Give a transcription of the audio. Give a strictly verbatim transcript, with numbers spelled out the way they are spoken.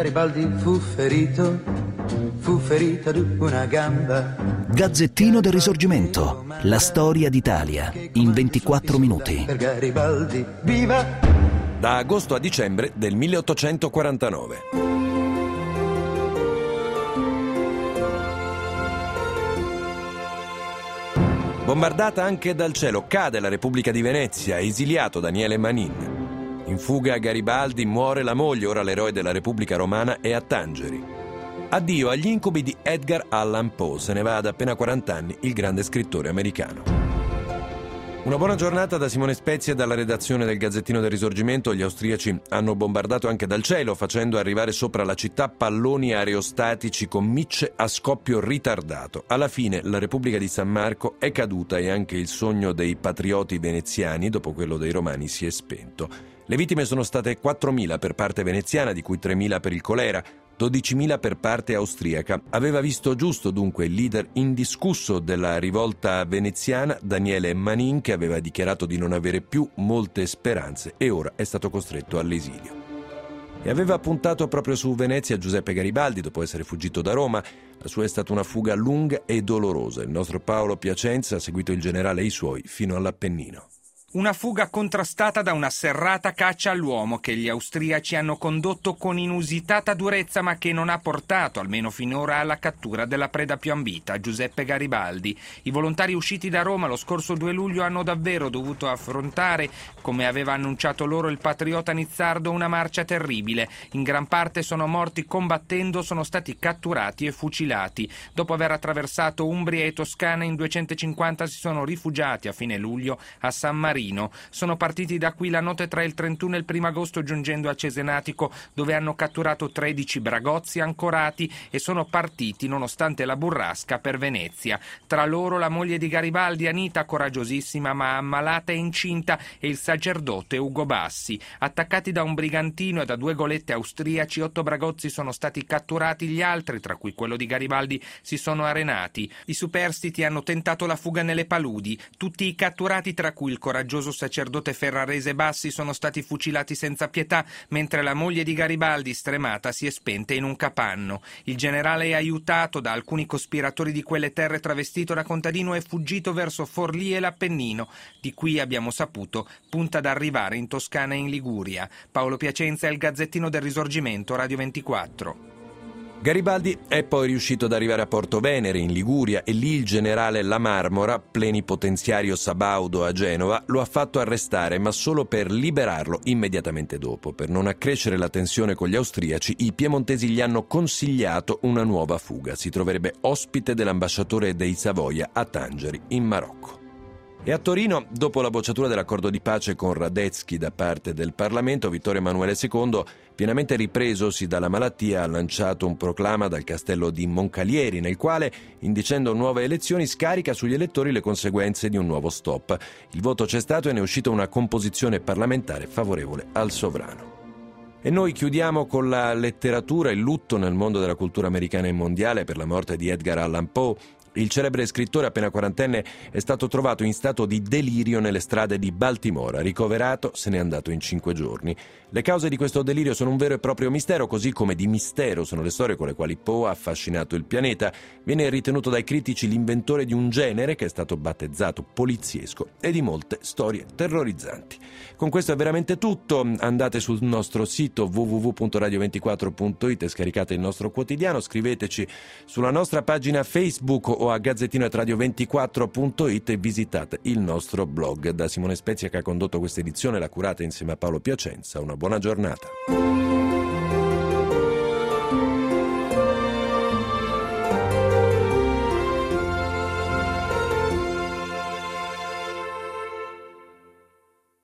Garibaldi fu ferito, fu ferito ad una gamba. Gazzettino del Risorgimento, la storia d'Italia, in ventiquattro minuti. Per Garibaldi, viva! Da agosto a dicembre del milleottocentoquarantanove. Bombardata anche dal cielo, cade la Repubblica di Venezia, esiliato Daniele Manin. In fuga a Garibaldi, muore la moglie, ora l'eroe della Repubblica Romana, è a Tangeri. Addio agli incubi di Edgar Allan Poe, se ne va ad appena quaranta anni il grande scrittore americano. Una buona giornata da Simone Spezia e dalla redazione del Gazzettino del Risorgimento. Gli austriaci hanno bombardato anche dal cielo, facendo arrivare sopra la città palloni aerostatici con micce a scoppio ritardato. Alla fine la Repubblica di San Marco è caduta e anche il sogno dei patrioti veneziani, dopo quello dei romani, si è spento. Le vittime sono state quattromila per parte veneziana, di cui tremila per il colera, dodicimila per parte austriaca. Aveva visto giusto dunque il leader indiscusso della rivolta veneziana, Daniele Manin, che aveva dichiarato di non avere più molte speranze e ora è stato costretto all'esilio. E aveva puntato proprio su Venezia Giuseppe Garibaldi dopo essere fuggito da Roma. La sua è stata una fuga lunga e dolorosa. Il nostro Paolo Piacenza ha seguito il generale e i suoi fino all'Appennino. Una fuga contrastata da una serrata caccia all'uomo che gli austriaci hanno condotto con inusitata durezza, ma che non ha portato, almeno finora, alla cattura della preda più ambita, Giuseppe Garibaldi. I volontari usciti da Roma lo scorso due luglio hanno davvero dovuto affrontare, come aveva annunciato loro il patriota Nizzardo, una marcia terribile. In gran parte sono morti combattendo, sono stati catturati e fucilati. Dopo aver attraversato Umbria e Toscana, in duecentocinquanta si sono rifugiati a fine luglio a San Marino. Sono partiti da qui la notte tra il trentuno e il primo agosto, giungendo a Cesenatico, dove hanno catturato tredici bragozzi ancorati e sono partiti, nonostante la burrasca, per Venezia. Tra loro la moglie di Garibaldi, Anita, coraggiosissima ma ammalata e incinta, e il sacerdote Ugo Bassi. Attaccati da un brigantino e da due golette austriaci, otto bragozzi sono stati catturati, gli altri, tra cui quello di Garibaldi, si sono arenati. I superstiti hanno tentato la fuga nelle paludi. Tutti i catturati, tra cui il coraggioso sacerdote ferrarese Bassi, sono stati fucilati senza pietà, mentre la moglie di Garibaldi, stremata, si è spenta in un capanno. Il generale è aiutato da alcuni cospiratori di quelle terre, travestito da contadino, è fuggito verso Forlì e l'Appennino. Di qui, abbiamo saputo, punta ad arrivare in Toscana e in Liguria. Paolo Piacenza, il Gazzettino del Risorgimento, Radio ventiquattro. Garibaldi è poi riuscito ad arrivare a Porto Venere, in Liguria, e lì il generale La Marmora, plenipotenziario sabaudo a Genova, lo ha fatto arrestare, ma solo per liberarlo immediatamente dopo. Per non accrescere la tensione con gli austriaci, i piemontesi gli hanno consigliato una nuova fuga. Si troverebbe ospite dell'ambasciatore dei Savoia a Tangeri, in Marocco. E a Torino, dopo la bocciatura dell'accordo di pace con Radetzky da parte del Parlamento, Vittorio Emanuele secondo, pienamente ripresosi dalla malattia, ha lanciato un proclama dal castello di Moncalieri, nel quale, indicendo nuove elezioni, scarica sugli elettori le conseguenze di un nuovo stop. Il voto c'è stato e ne è uscita una composizione parlamentare favorevole al sovrano. E noi chiudiamo con la letteratura, il lutto nel mondo della cultura americana e mondiale per la morte di Edgar Allan Poe. Il celebre scrittore appena quarantenne è stato trovato in stato di delirio nelle strade di Baltimora. Ricoverato, se n'è andato in cinque giorni. Le cause di questo delirio sono un vero e proprio mistero, così come di mistero sono le storie con le quali Poe ha affascinato il pianeta. Viene ritenuto dai critici l'inventore di un genere che è stato battezzato poliziesco e di molte storie terrorizzanti. Con questo è veramente tutto. Andate sul nostro sito w w w punto radio ventiquattro punto it e scaricate il nostro quotidiano. Scriveteci sulla nostra pagina Facebook o a gazzettino at radio ventiquattro punto it e visitate il nostro blog. Da Simone Spezia, che ha condotto questa edizione, l'ha curata insieme a Paolo Piacenza. Una buona giornata.